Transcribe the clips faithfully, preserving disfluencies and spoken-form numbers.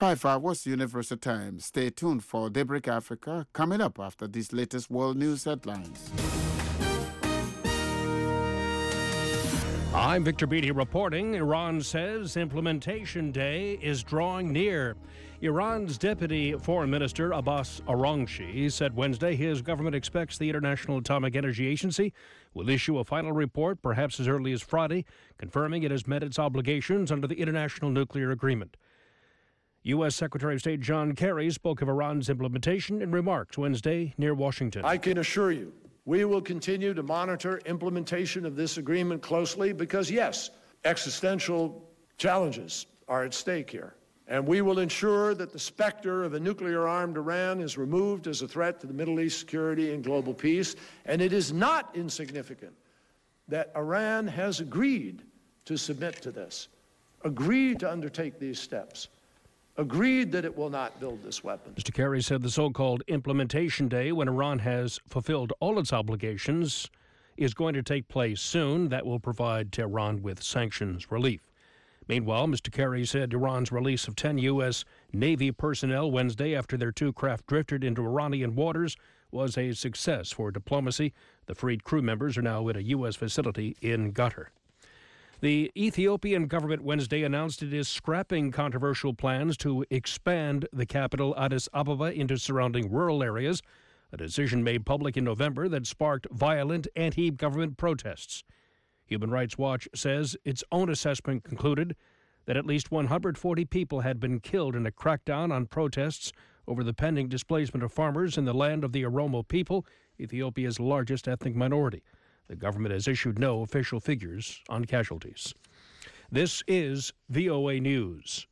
Hi, five, what's the universal time? Stay tuned for Daybreak Africa coming up after these latest world news headlines. I'm Victor Beatty reporting. Iran says implementation day is drawing near. Iran's Deputy Foreign Minister Abbas Araghchi said Wednesday his government expects the International Atomic Energy Agency will issue a final report perhaps as early as Friday, confirming it has met its obligations under the International Nuclear Agreement. U S. Secretary of State John Kerry spoke of Iran's implementation in remarks Wednesday near Washington. I can assure you, we will continue to monitor implementation of this agreement closely because, yes, existential challenges are at stake here. And we will ensure that the specter of a nuclear-armed Iran is removed as a threat to the Middle East security and global peace. And it is not insignificant that Iran has agreed to submit to this, agreed to undertake these steps, agreed that it will not build this weapon. Mister Kerry said the so-called implementation day, when Iran has fulfilled all its obligations, is going to take place soon. That will provide Tehran with sanctions relief. Meanwhile, Mister Kerry said Iran's release of ten U S. Navy personnel Wednesday after their two craft drifted into Iranian waters was a success for diplomacy. The freed crew members are now at a U S facility in Qatar. The Ethiopian government Wednesday announced it is scrapping controversial plans to expand the capital Addis Ababa into surrounding rural areas, a decision made public in November that sparked violent anti-government protests. Human Rights Watch says its own assessment concluded that at least one hundred forty people had been killed in a crackdown on protests over the pending displacement of farmers in the land of the Oromo people, Ethiopia's largest ethnic minority. The government has issued no official figures on casualties. This is V O A News.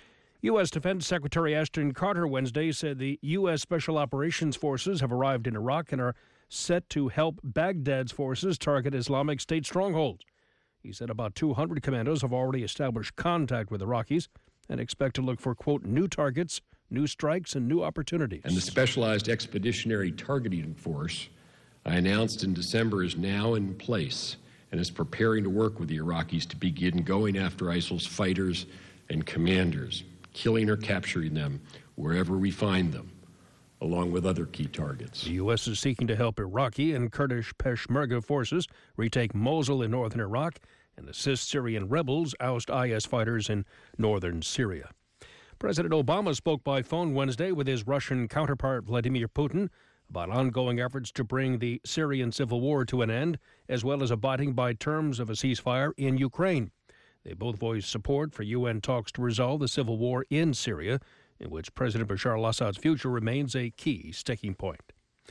U S. Defense Secretary Ashton Carter Wednesday said the U S. Special Operations Forces have arrived in Iraq and are set to help Baghdad's forces target Islamic State strongholds. He said about two hundred commandos have already established contact with Iraqis and expect to look for, quote, new targets, new strikes, and new opportunities. And the Specialized Expeditionary Targeting Force I announced in December is now in place and is preparing to work with the Iraqis to begin going after ISIL's fighters and commanders, killing or capturing them wherever we find them, along with other key targets. The U S is seeking to help Iraqi and Kurdish Peshmerga forces retake Mosul in northern Iraq and assist Syrian rebels oust I S fighters in northern Syria. President Obama spoke by phone Wednesday with his Russian counterpart Vladimir Putin about ongoing efforts to bring the Syrian civil war to an end, as well as abiding by terms of a ceasefire in Ukraine. They both voiced support for U N talks to resolve the civil war in Syria, in which President Bashar al-Assad's future remains a key sticking point.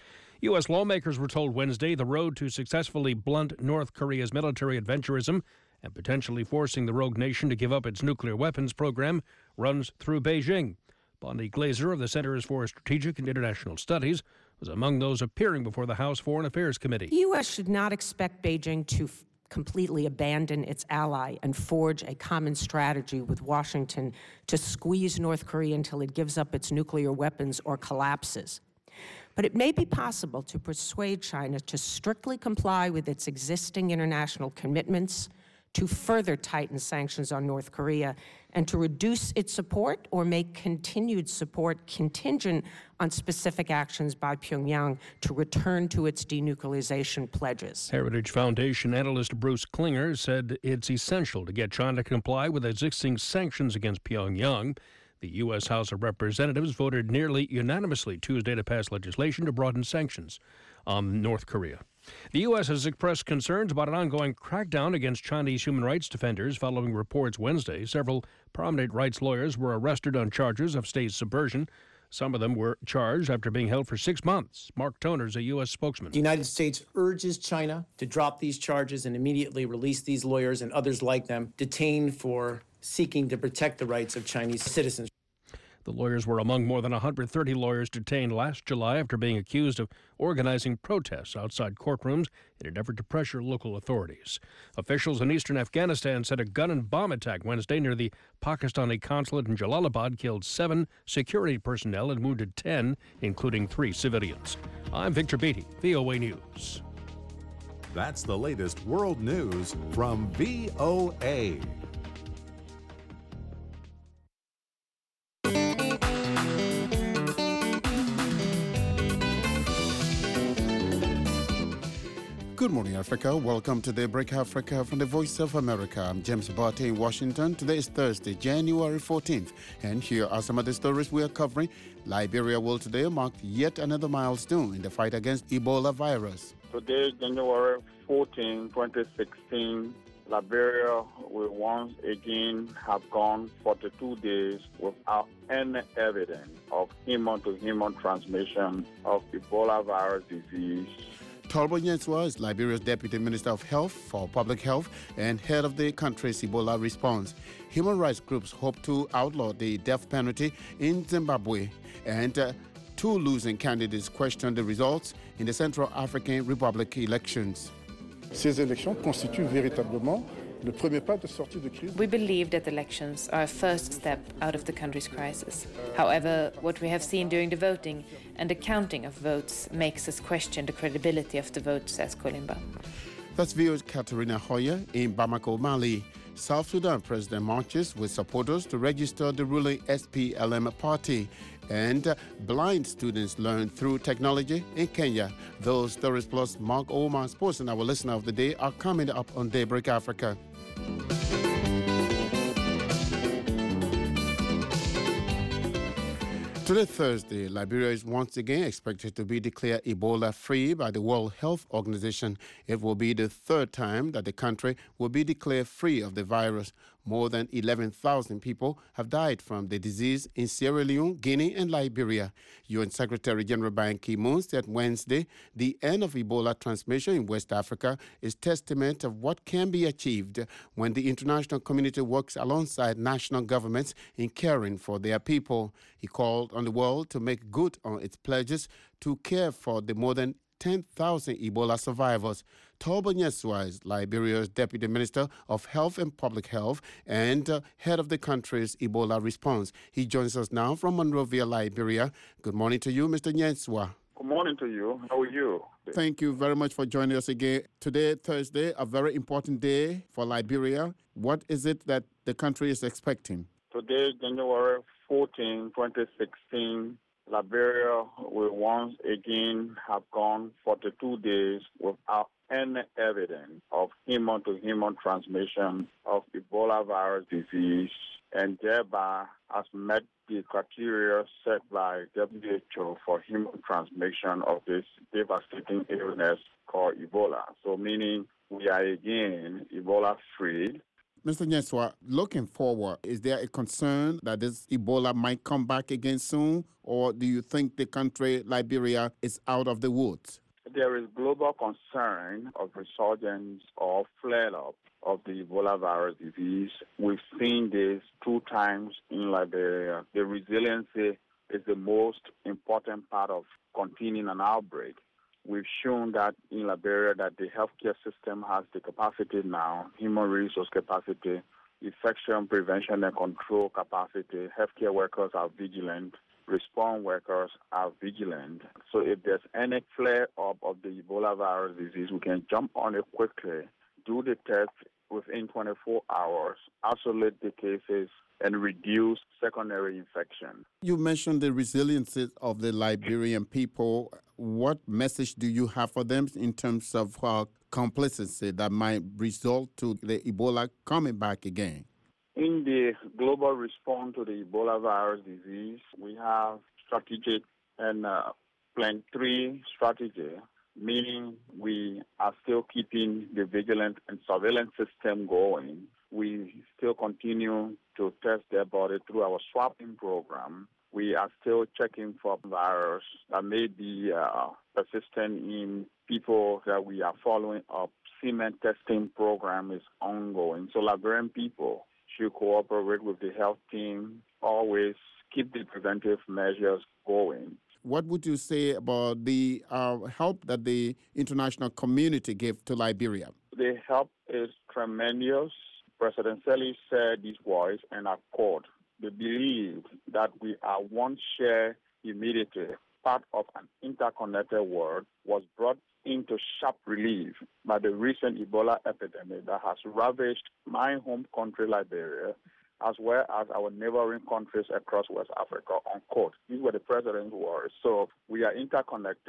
U S lawmakers were told Wednesday the road to successfully blunt North Korea's military adventurism and potentially forcing the rogue nation to give up its nuclear weapons program runs through Beijing. Bonnie Glaser of the Centers for Strategic and International Studies was among those appearing before the House Foreign Affairs Committee. The U S should not expect Beijing to f- completely abandon its ally and forge a common strategy with Washington to squeeze North Korea until it gives up its nuclear weapons or collapses. But it may be possible to persuade China to strictly comply with its existing international commitments, to further tighten sanctions on North Korea, and to reduce its support or make continued support contingent on specific actions by Pyongyang to return to its denuclearization pledges. Heritage Foundation analyst Bruce Klinger said it's essential to get China to comply with existing sanctions against Pyongyang. The U S. House of Representatives voted nearly unanimously Tuesday to pass legislation to broaden sanctions on North Korea. The U S has expressed concerns about an ongoing crackdown against Chinese human rights defenders following reports Wednesday. Several prominent rights lawyers were arrested on charges of state subversion. Some of them were charged after being held for six months. Mark Toner is a U S spokesman. The United States urges China to drop these charges and immediately release these lawyers and others like them detained for seeking to protect the rights of Chinese citizens. The lawyers were among more than one hundred thirty lawyers detained last July after being accused of organizing protests outside courtrooms in an effort to pressure local authorities. Officials in eastern Afghanistan said a gun and bomb attack Wednesday near the Pakistani consulate in Jalalabad killed seven security personnel and wounded ten, including three civilians. I'm Victor Beatty, V O A News. That's the latest world news from V O A. Good morning, Africa. Welcome to Daybreak Africa from the Voice of America. I'm James Barty in Washington. Today is Thursday, January fourteenth. And here are some of the stories we are covering. Liberia will today mark yet another milestone in the fight against Ebola virus. Today, January fourteenth, twenty sixteen, Liberia will once again have gone forty-two days without any evidence of human-to-human transmission of Ebola virus disease. Tolbo Nyenswa is Liberia's Deputy Minister of Health for Public Health and head of the country's Ebola response. Human rights groups hope to outlaw the death penalty in Zimbabwe, and uh, two losing candidates question the results in the Central African Republic elections. Ces élections constituent véritablement le premier pas de sortie de crise. We believe that elections are a first step out of the country's crisis. However, what we have seen during the voting and the counting of votes makes us question the credibility of the votes, says Kolimba. That's V O's Katerina Hoyer in Bamako, Mali. South Sudan president marches with supporters to register the ruling S P L M party. And uh, blind students learn through technology in Kenya. Those stories plus Mark Omar Sports and our listener of the day are coming up on Daybreak Africa. Today, Thursday, Liberia is once again expected to be declared Ebola-free by the World Health Organization. It will be the third time that the country will be declared free of the virus. More than eleven thousand people have died from the disease in Sierra Leone, Guinea, and Liberia. U N Secretary General Ban Ki-moon said Wednesday the end of Ebola transmission in West Africa is testament of what can be achieved when the international community works alongside national governments in caring for their people. He called on the world to make good on its pledges to care for the more than ten thousand Ebola survivors. Tolbo Nyenswa is Liberia's Deputy Minister of Health and Public Health and uh, head of the country's Ebola response. He joins us now from Monrovia, Liberia. Good morning to you, Mister Nyenswa. Good morning to you. How are you? Thank you very much for joining us again. Today, Thursday, a very important day for Liberia. What is it that the country is expecting? Today, January fourteenth, twenty sixteen, Liberia will once again have gone forty-two days without any evidence of human-to-human transmission of Ebola virus disease, and thereby has met the criteria set by W H O for human transmission of this devastating illness called Ebola. So meaning we are again Ebola-free. Mister Nyenswa, looking forward, is there a concern that this Ebola might come back again soon, or do you think the country, Liberia, is out of the woods? There is global concern of resurgence or flare-up of the Ebola virus disease. We've seen this two times in Liberia. The resiliency is the most important part of containing an outbreak. We've shown that in Liberia that the healthcare system has the capacity now, human resource capacity, infection prevention and control capacity. Healthcare workers are vigilant. Response workers are vigilant. So if there's any flare-up of the Ebola virus disease, we can jump on it quickly, do the test within twenty-four hours, isolate the cases, and reduce secondary infection. You mentioned the resiliency of the Liberian people. What message do you have for them in terms of uh, complacency that might result to the Ebola coming back again? In the global response to the Ebola virus disease, we have strategic and uh, plan three strategy, meaning we are still keeping the vigilance and surveillance system going. We still continue to test their body through our swabbing program. We are still checking for virus that may be uh, persistent in people that we are following up. Semen testing program is ongoing. So Liberian people should cooperate with the health team, always keep the preventive measures going. What would you say about the uh, help that the international community gave to Liberia? The help is tremendous. President Selly said these words and accord. They believe that we are one shared humanity, part of an interconnected world, was brought into sharp relief by the recent Ebola epidemic that has ravaged my home country, Liberia, as well as our neighboring countries across West Africa, unquote. These were the president's words. So we are interconnected.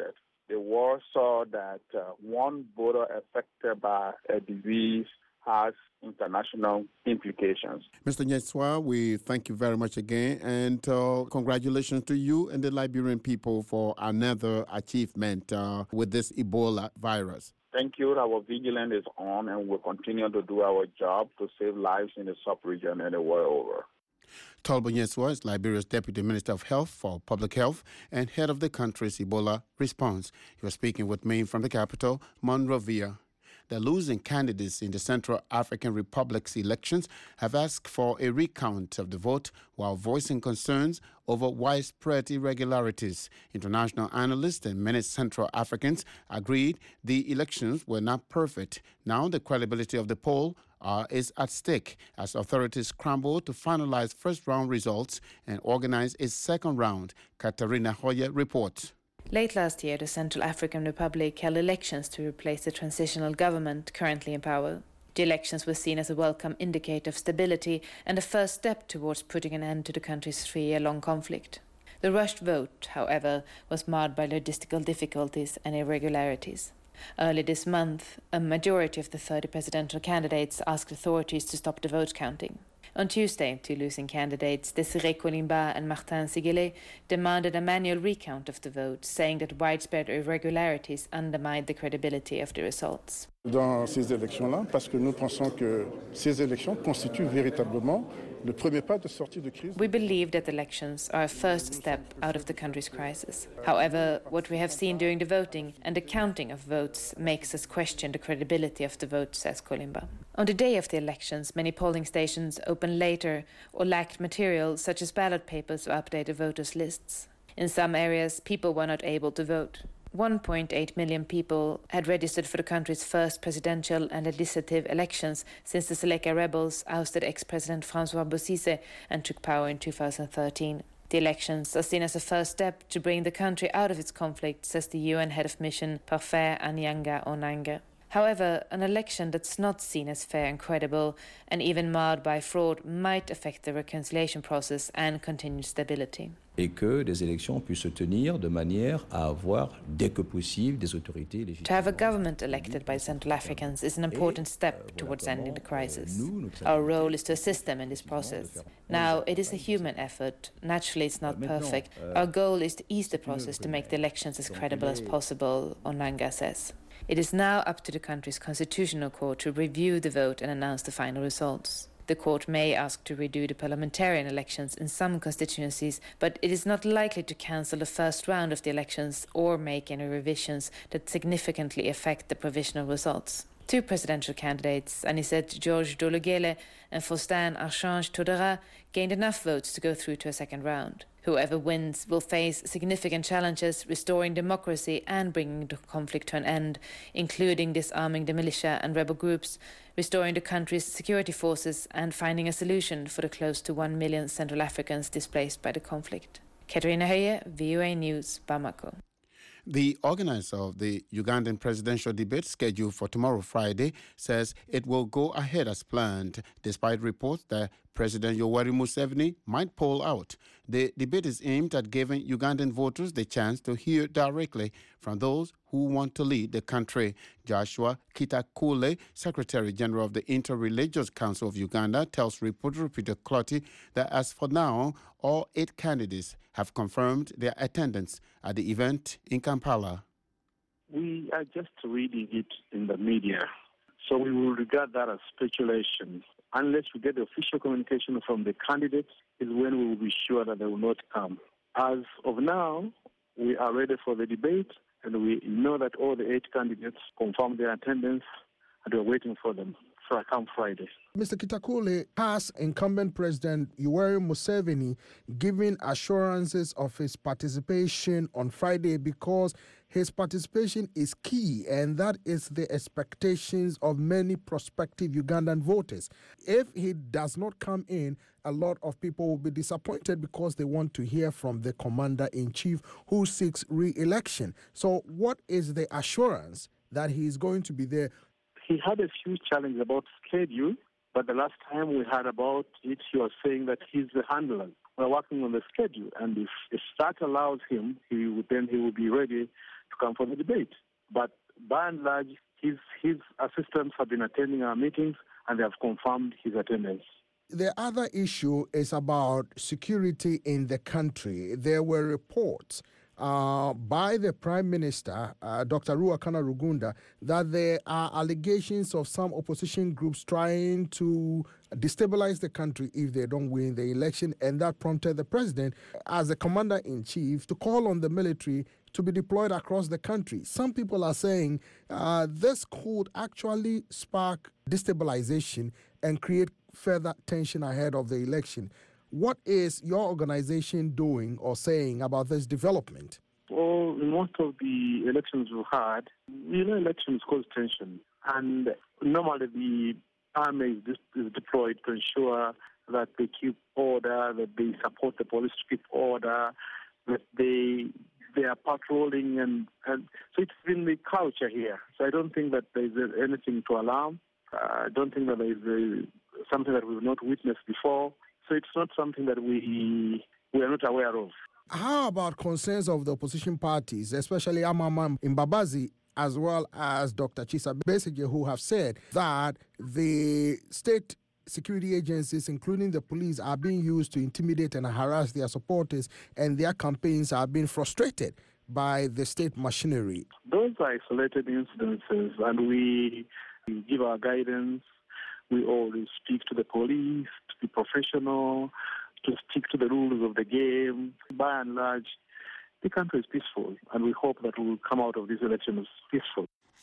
The world saw that uh, one voter affected by a disease has international implications. Mister Nyeswa, we thank you very much again, and uh, congratulations to you and the Liberian people for another achievement uh, with this Ebola virus. Thank you. Our vigilance is on, and we'll continue to do our job to save lives in the sub-region and the world over. Talbot Nyeswa is Liberia's Deputy Minister of Health for Public Health and head of the country's Ebola response. He was speaking with me from the capital, Monrovia. The losing candidates in the Central African Republic's elections have asked for a recount of the vote while voicing concerns over widespread irregularities. International analysts and many Central Africans agreed the elections were not perfect. Now the credibility of the poll uh, is at stake as authorities scramble to finalize first-round results and organize a second round. Katarina Hoye reports. Late last year, the Central African Republic held elections to replace the transitional government currently in power. The elections were seen as a welcome indicator of stability and a first step towards putting an end to the country's three-year-long conflict. The rushed vote, however, was marred by logistical difficulties and irregularities. Early this month, a majority of the thirty presidential candidates asked authorities to stop the vote counting. On Tuesday, two losing candidates, Desiré Colimba and Martin Siguelet, demanded a manual recount of the vote, saying that widespread irregularities undermined the credibility of the results. Dans ces élections-là, parce que nous pensons que ces élections constituent véritablement le premier pas de sortie de crise. We believe that elections are a first step out of the country's crisis. However, what we have seen during the voting and the counting of votes makes us question the credibility of the vote, says Colimba. On the day of the elections, many polling stations opened later or lacked material such as ballot papers or updated voters' lists. In some areas, people were not able to vote. one point eight million people had registered for the country's first presidential and legislative elections since the Seleka rebels ousted ex-president Francois Bozizé and took power in two thousand thirteen. The elections are seen as a first step to bring the country out of its conflict, says the U N head of mission Parfait Anyanga Onanga. However, an election that's not seen as fair and credible and even marred by fraud might affect the reconciliation process and continued stability. Et que les élections puissent se tenir de manière à avoir, dès que possible, des autorités légitimes. To have a government elected by Central Africans is an important step towards ending the crisis. Our role is to assist them in this process. Now, it is a human effort. Naturally, it's not perfect. Our goal is to ease the process to make the elections as credible as possible, Onanga says. It is now up to the country's constitutional court to review the vote and announce the final results. The court may ask to redo the parliamentarian elections in some constituencies, but it is not likely to cancel the first round of the elections or make any revisions that significantly affect the provisional results. Two presidential candidates, Anicet George Dologele and Faustin Archange Todera, gained enough votes to go through to a second round. Whoever wins will face significant challenges restoring democracy and bringing the conflict to an end, including disarming the militia and rebel groups, restoring the country's security forces and finding a solution for the close to one million Central Africans displaced by the conflict. Katarina Hoye, V O A News, Bamako. The organizer of the Ugandan presidential debate scheduled for tomorrow, Friday, says it will go ahead as planned, despite reports that President Yoweri Museveni might pull out. The debate is aimed at giving Ugandan voters the chance to hear directly from those who want to lead the country. Joshua Kitakule, Secretary General of the Interreligious Council of Uganda, tells reporter Peter Clotty that as for now, all eight candidates have confirmed their attendance at the event in Kampala. We are just reading it in the media, so we will regard that as speculation. Unless we get the official communication from the candidates is when we will be sure that they will not come. As of now, we are ready for the debate, and we know that all the eight candidates confirmed their attendance, and we're waiting for them for come Friday. Mister Kitakule, has incumbent President Yoweri Museveni given assurances of his participation on Friday, because his participation is key, and that is the expectations of many prospective Ugandan voters. If he does not come in, a lot of people will be disappointed because they want to hear from the commander-in-chief who seeks re-election. So what is the assurance that he is going to be there? He had a few challenges about schedule, but the last time we heard about it, he was saying that he's the handler we're working on the schedule, and if, if that allows him, he would, then he will be ready to come for the debate. But by and large, his his assistants have been attending our meetings, and they have confirmed his attendance. The other issue is about security in the country. There were reports uh, by the Prime Minister, uh, Doctor Ruakana Rugunda, that there are allegations of some opposition groups trying to destabilize the country if they don't win the election, and that prompted the president, as the commander-in-chief, to call on the military to be deployed across the country. Some people are saying uh, this could actually spark destabilization and create further tension ahead of the election. What is your organization doing or saying about this development? Well, in most of the elections we've had, you know, elections cause tension. And normally the army is, is deployed to ensure that they keep order, that they support the police to keep order, that they they are patrolling. And, and so it's been the culture here. So I don't think that there's anything to alarm. Uh, I don't think that there is a, something that we've not witnessed before. So it's not something that we we are not aware of. How about concerns of the opposition parties, especially Amama Mbabazi, as well as Doctor Chisa Besigye, who have said that the state security agencies, including the police, are being used to intimidate and harass their supporters, and their campaigns are being frustrated by the state machinery? Those are isolated incidences, and we give our guidance. We always speak to the police, to be professional, to stick to the rules of the game. By and large, the country is peaceful, and we hope that we will come out of these elections peaceful.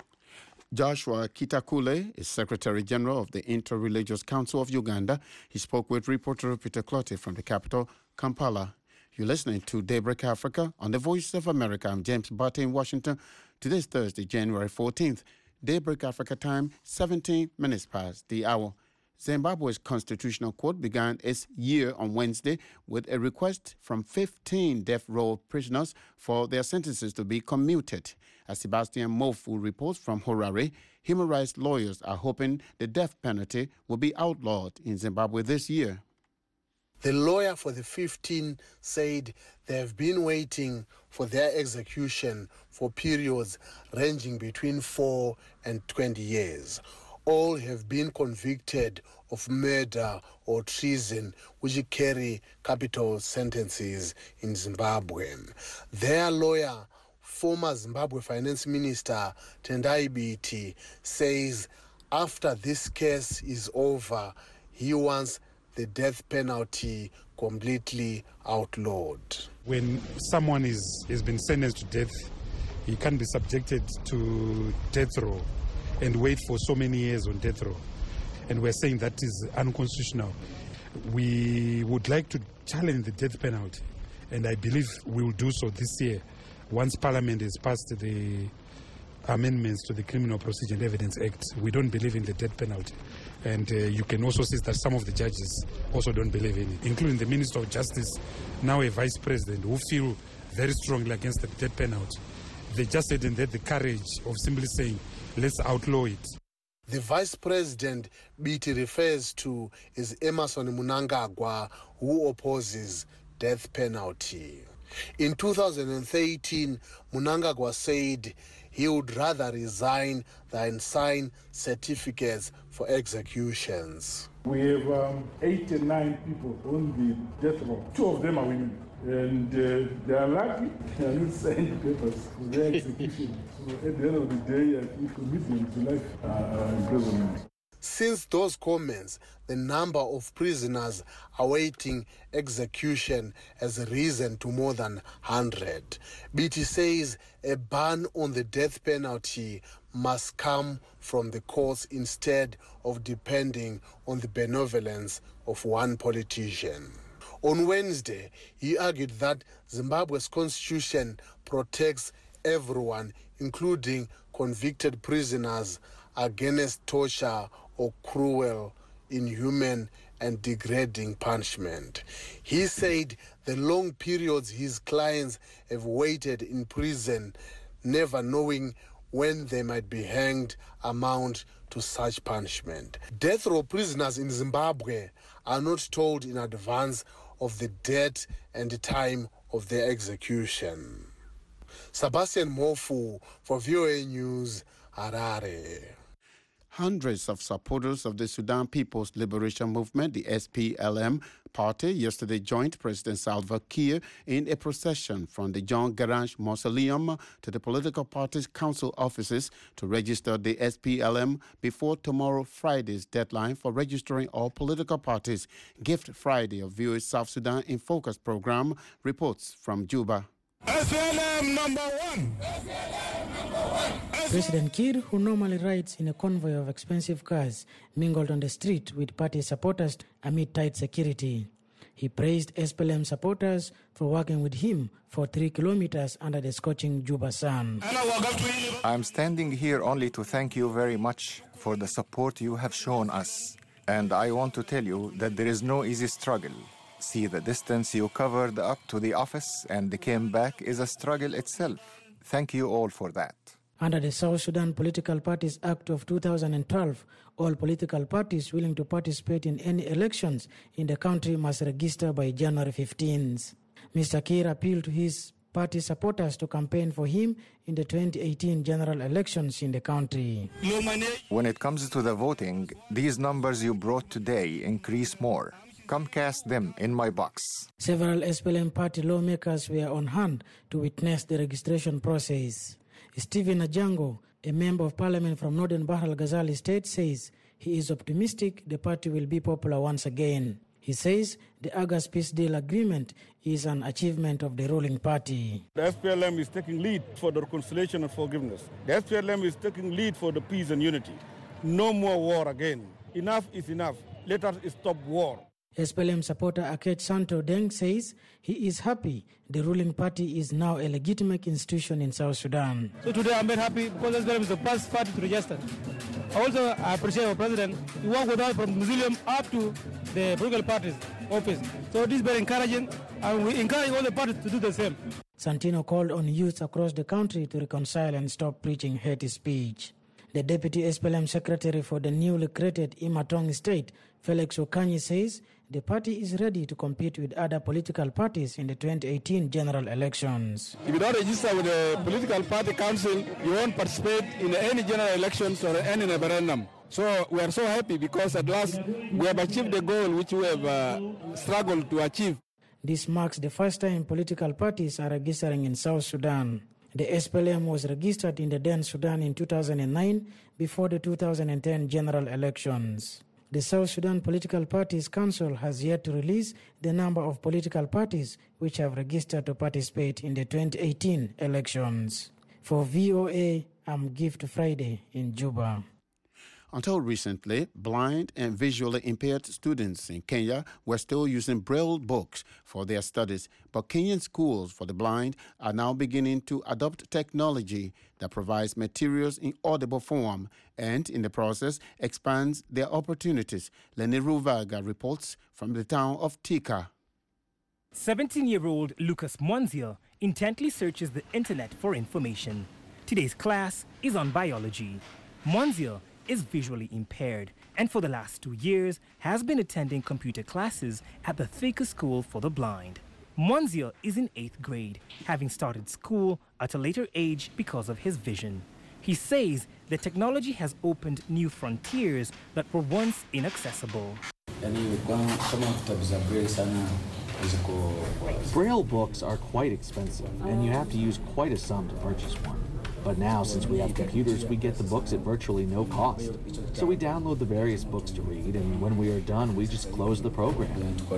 Joshua Kitakule is Secretary General of the Interreligious Council of Uganda. He spoke with reporter Peter Clottey from the capital, Kampala. You're listening to Daybreak Africa on the Voice of America. I'm James Barty in Washington. Today's Thursday, January fourteenth. Daybreak Africa time, seventeen minutes past the hour. Zimbabwe's Constitutional Court began its year on Wednesday with a request from fifteen death row prisoners for their sentences to be commuted. As Sebastian Mofu reports from Harare, human rights lawyers are hoping the death penalty will be outlawed in Zimbabwe this year. The lawyer for the fifteen said they have been waiting for their execution for periods ranging between four and twenty years. All have been convicted of murder or treason, which carry capital sentences in Zimbabwe. Their lawyer, former Zimbabwe Finance Minister Tendai Biti, says after this case is over, he wants the death penalty completely outlawed. When someone is has been sentenced to death, he can be subjected to death row and wait for so many years on death row. And we're saying that is unconstitutional. We would like to challenge the death penalty, and I believe we will do so this year once Parliament has passed the amendments to the Criminal Procedure and Evidence Act. We don't believe in the death penalty. And uh, you can also see that some of the judges also don't believe in it, including the Minister of Justice, now a Vice President, who feel very strongly against the death penalty. They just didn't have the courage of simply saying, let's outlaw it. The Vice President Biti refers to is Emmerson Mnangagwa, who opposes death penalty. In two thousand thirteen, Mnangagwa said he would rather resign than sign certificates for executions. We have um, eighty-nine people on the death row. Two of them are women. And uh, they are lucky they are not signed papers for their execution. So at the end of the day, I think commit them to life uh, imprisonment. Since those comments, the number of prisoners awaiting execution has risen to more than one hundred. Biti says a ban on the death penalty must come from the courts instead of depending on the benevolence of one politician. On Wednesday, he argued that Zimbabwe's constitution protects everyone, including convicted prisoners, against torture or cruel, inhuman, and degrading punishment. He said the long periods his clients have waited in prison, never knowing when they might be hanged, amount to such punishment. Death row prisoners in Zimbabwe are not told in advance of the date and the time of the execution. Sebastian Mofu for V O A News, Harare. Hundreds of supporters of the Sudan People's Liberation Movement, the S P L M party, yesterday joined President Salva Kiir in a procession from the John Garang Mausoleum to the political party's council offices to register the S P L M before tomorrow Friday's deadline for registering all political parties. Gift Friday of V O A South Sudan in Focus program reports from Juba. S P L M number one. President Kiir, who normally rides in a convoy of expensive cars, mingled on the street with party supporters amid tight security. He praised S P L M supporters for working with him for three kilometers under the scorching Juba sun. I'm standing here only to thank you very much for the support you have shown us. And I want to tell you that there is no easy struggle. See, the distance you covered up to the office and came back is a struggle itself. Thank you all for that. Under the South Sudan Political Parties Act of two thousand twelve, all political parties willing to participate in any elections in the country must register by January fifteenth. Mister Kiir appealed to his party supporters to campaign for him in the twenty eighteen general elections in the country. When it comes to the voting, these numbers you brought today increase more. Come cast them in my box. Several S P L M party lawmakers were on hand to witness the registration process. Stephen Ajango, a member of parliament from Northern Bahr el Ghazal State, says he is optimistic the party will be popular once again. He says the August Peace Deal agreement is an achievement of the ruling party. The S P L M is taking lead for the reconciliation and forgiveness. The S P L M is taking lead for the peace and unity. No more war again. Enough is enough. Let us stop war. S P L M supporter Akech Santo Deng says he is happy the ruling party is now a legitimate institution in South Sudan. So today I'm very happy because S P L M is the first party to register. Also, I appreciate our president. He worked with us from the museum up to the political party's office. So this is very encouraging, and we encourage all the parties to do the same. Santino called on youth across the country to reconcile and stop preaching hate speech. The deputy S P L M secretary for the newly created Imatong state, Felix Okanyi, says the party is ready to compete with other political parties in the twenty eighteen general elections. If you don't register with the political party council, you won't participate in any general elections or any referendum. So we are so happy because at last we have achieved the goal which we have uh, struggled to achieve. This marks the first time political parties are registering in South Sudan. The S P L M was registered in the then Sudan in two thousand nine before the two thousand ten general elections. The South Sudan Political Parties Council has yet to release the number of political parties which have registered to participate in the twenty eighteen elections. For V O A, I'm Gift Friday in Juba. Until recently, blind and visually impaired students in Kenya were still using Braille books for their studies, but Kenyan schools for the blind are now beginning to adopt technology that provides materials in audible form and, in the process, expands their opportunities. Lenny Ruvaga reports from the town of Tika. seventeen-year-old Lucas Mwanzia intently searches the internet for information. Today's class is on biology. Mwanzia is visually impaired and for the last two years has been attending computer classes at the Thika School for the Blind. Mwanzia is in eighth grade, having started school at a later age because of his vision. He says that technology has opened new frontiers that were once inaccessible. Braille books are quite expensive, and you have to use quite a sum to purchase one. But now, since we have computers, we get the books at virtually no cost. So we download the various books to read, and when we are done, we just close the program.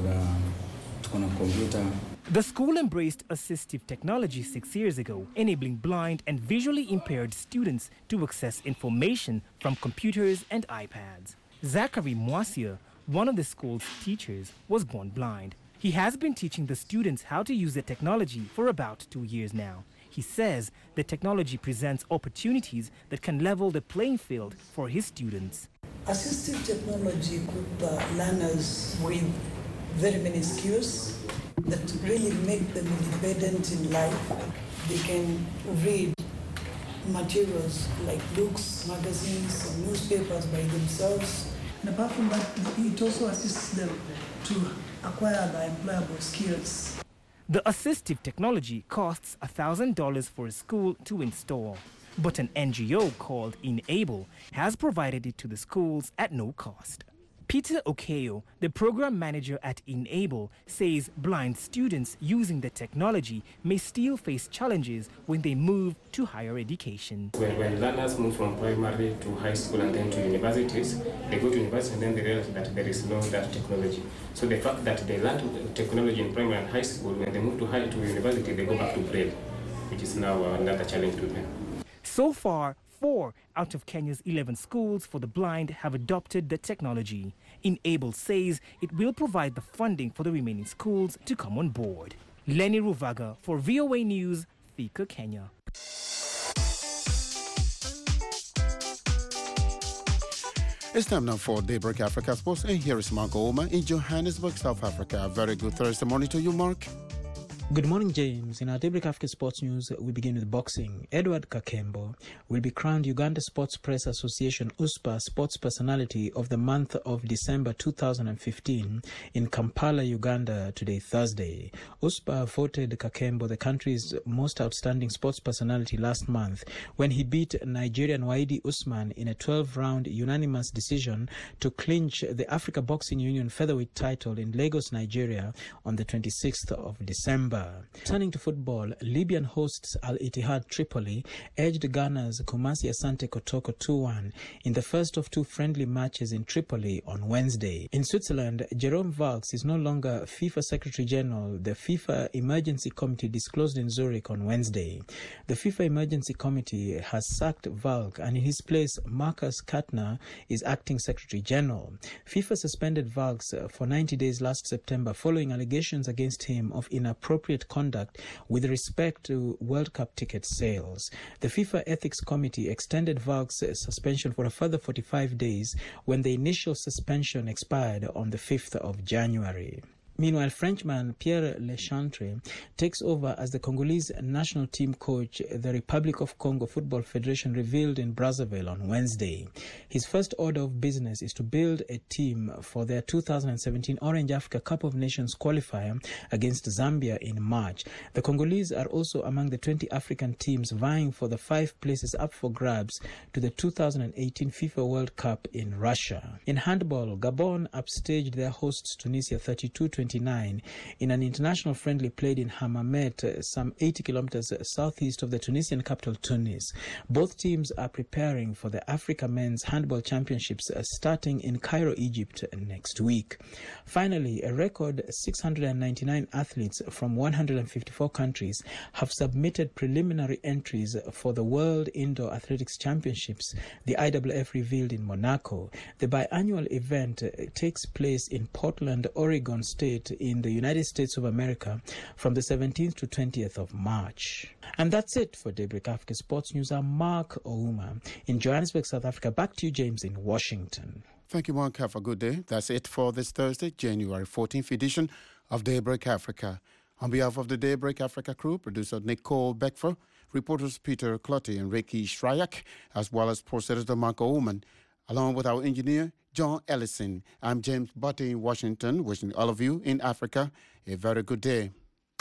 The school embraced assistive technology six years ago, enabling blind and visually impaired students to access information from computers and iPads. Zachary Mwasia, one of the school's teachers, was born blind. He has been teaching the students how to use the technology for about two years now. He says the technology presents opportunities that can level the playing field for his students. Assistive technology equips uh, learners with very many skills that really make them independent in life. They can read materials like books, magazines, or newspapers by themselves. And apart from that, it also assists them to acquire the employable skills. The assistive technology costs one thousand dollars for a school to install, but an N G O called Enable has provided it to the schools at no cost. Peter Okeo, the program manager at Enable, says blind students using the technology may still face challenges when they move to higher education. When, when learners move from primary to high school and then to universities, they go to university and then they realize that there is no that technology. So the fact that they learn technology in primary and high school, when they move to high to university, they go back to Braille, which is now another challenge to them. So far, four out of Kenya's eleven schools for the blind have adopted the technology. Enable says it will provide the funding for the remaining schools to come on board. Lenny Ruvaga for V O A News, Thika, Kenya. It's time now for Daybreak Africa Sports, and here is Mark Ouma in Johannesburg, South Africa. A very good Thursday morning to you, Mark. Good morning, James. In our Daybreak Africa Sports News, we begin with boxing. Edward Kakembo will be crowned Uganda Sports Press Association U S P A Sports Personality of the month of December two thousand fifteen in Kampala, Uganda today, Thursday. U S P A voted Kakembo the country's most outstanding sports personality last month when he beat Nigerian Waidi Usman in a twelve-round unanimous decision to clinch the Africa Boxing Union featherweight title in Lagos, Nigeria on the twenty-sixth of December. Turning to football, Libyan hosts Al Ittihad Tripoli edged Ghana's Kumasi Asante Kotoko two one in the first of two friendly matches in Tripoli on Wednesday. In Switzerland, Jerome Valks is no longer FIFA Secretary General, the FIFA Emergency Committee disclosed in Zurich on Wednesday. The FIFA Emergency Committee has sacked Valk, and in his place, Marcus Katner is acting Secretary General. FIFA suspended Valks for ninety days last September following allegations against him of inappropriate conduct with respect to World Cup ticket sales. The FIFA Ethics Committee extended Valk's suspension for a further forty-five days when the initial suspension expired on the fifth of January. Meanwhile, Frenchman Pierre Lechantre takes over as the Congolese national team coach, the Republic of Congo Football Federation revealed in Brazzaville on Wednesday. His first order of business is to build a team for their two thousand seventeen Orange Africa Cup of Nations qualifier against Zambia in March. The Congolese are also among the twenty African teams vying for the five places up for grabs to the two thousand eighteen FIFA World Cup in Russia. In handball, Gabon upstaged their hosts Tunisia thirty-two twenty-nine in an international friendly played in Hammamet, some eighty kilometers southeast of the Tunisian capital Tunis. Both teams are preparing for the Africa Men's Handball Championships starting in Cairo, Egypt next week. Finally, a record six hundred ninety-nine athletes from one hundred fifty-four countries have submitted preliminary entries for the World Indoor Athletics Championships, the I W F revealed in Monaco. The biannual event takes place in Portland, Oregon State in the United States of America from the seventeenth to twentieth of March. And that's it for Daybreak Africa Sports News. I'm Mark Ouma in Johannesburg, South Africa. Back to you, James, in Washington. Thank you, Mark. Have a good day. That's it for this Thursday, January fourteenth edition of Daybreak Africa. On behalf of the Daybreak Africa crew, producer Nicole Beckfer, reporters Peter Clotty and Ricky Shryak, as well as producer Mark Oman, along with our engineer, John Ellison. I'm James Butty in Washington, wishing all of you in Africa a very good day.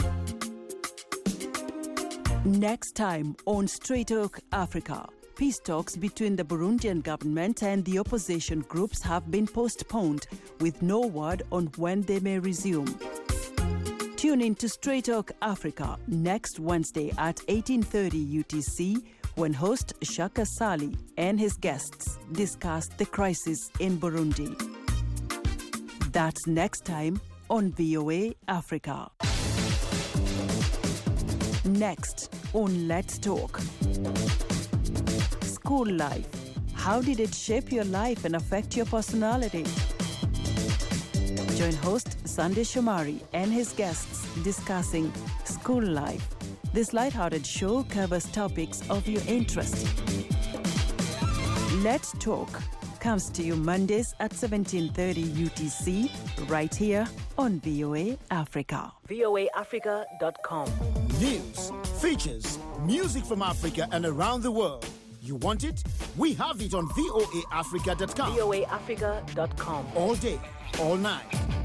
Next time on Straight Talk Africa, peace talks between the Burundian government and the opposition groups have been postponed, with no word on when they may resume. Tune in to Straight Talk Africa next Wednesday at eighteen thirty U T C, when host Shaka Sali and his guests discuss the crisis in Burundi. That's next time on V O A Africa. Next on Let's Talk. School life. How did it shape your life and affect your personality? Join host Sunday Shomari and his guests discussing school life. This lighthearted show covers topics of your interest. Let's Talk comes to you Mondays at seventeen thirty U T C, right here on V O A Africa. V O A Africa dot com. News, features, music from Africa and around the world. You want it? We have it on V O A Africa dot com. V O A Africa dot com. All day, all night.